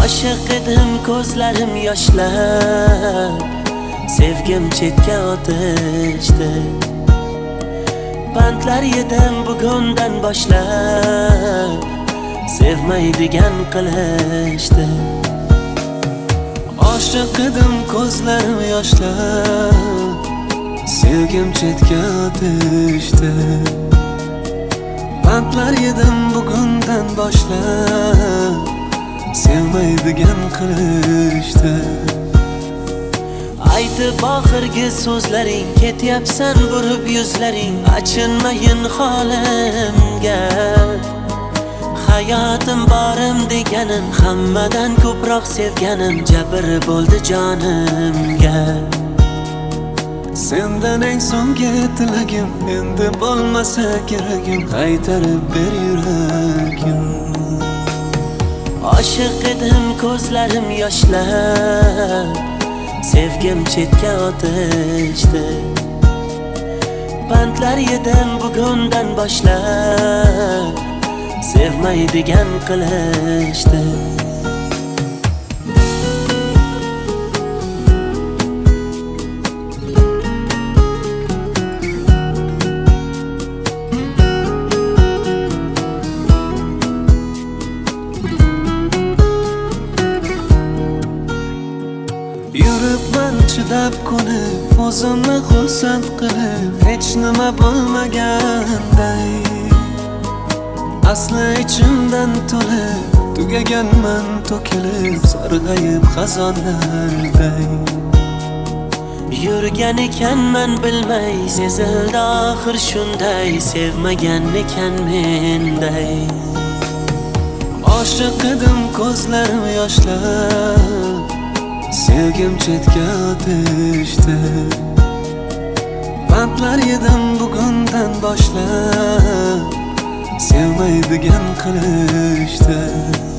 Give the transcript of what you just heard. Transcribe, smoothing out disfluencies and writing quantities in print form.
Oshiq edim, ko'zlarim yoshlar, sevgim chetga o'tishdi. Bandlar yedim bugundan boshlab, sevmaydigan qilishdi. Oshiq edim, ko'zlarim yoshlar, sevgim chetga o'tishdi. Bandlar yedim bugundan boshlab, sevmaydigan qilishdi. Aytib oxirgi so'zlaring, ketyapsan burib yuzlaring, achinmayin holimga. Hayotim borim deganim, hammadan ko'proq sevganim, jabr bo'ldi jonimga. Sendan eng so'nggi tilagim, endi bo'lmasa keragim, qaytarib ber yuragim. Oshiq edim, ko'zlarim yoshlar, sevgim chetga o'tishdi. Bandlar yedim bugundan boshlab, sevmaydigan qilishdi. Yuribman chidab ko'nib, o'zimni xursand qilib, hech nima bo'lmaganday. Asli ichimdan to'lib, tugaganman to'kilib, sarg'ayib xazonlarday. Yurgan ekanman bilmay, sezildi oxir shunday, sevmagan ekan menday. Oshiq edim, ko'zlarim yoshlar, sevgim chetga o'tishdi. Bandlar yedim bugundan boshlab, sevmaydigan qilishdi.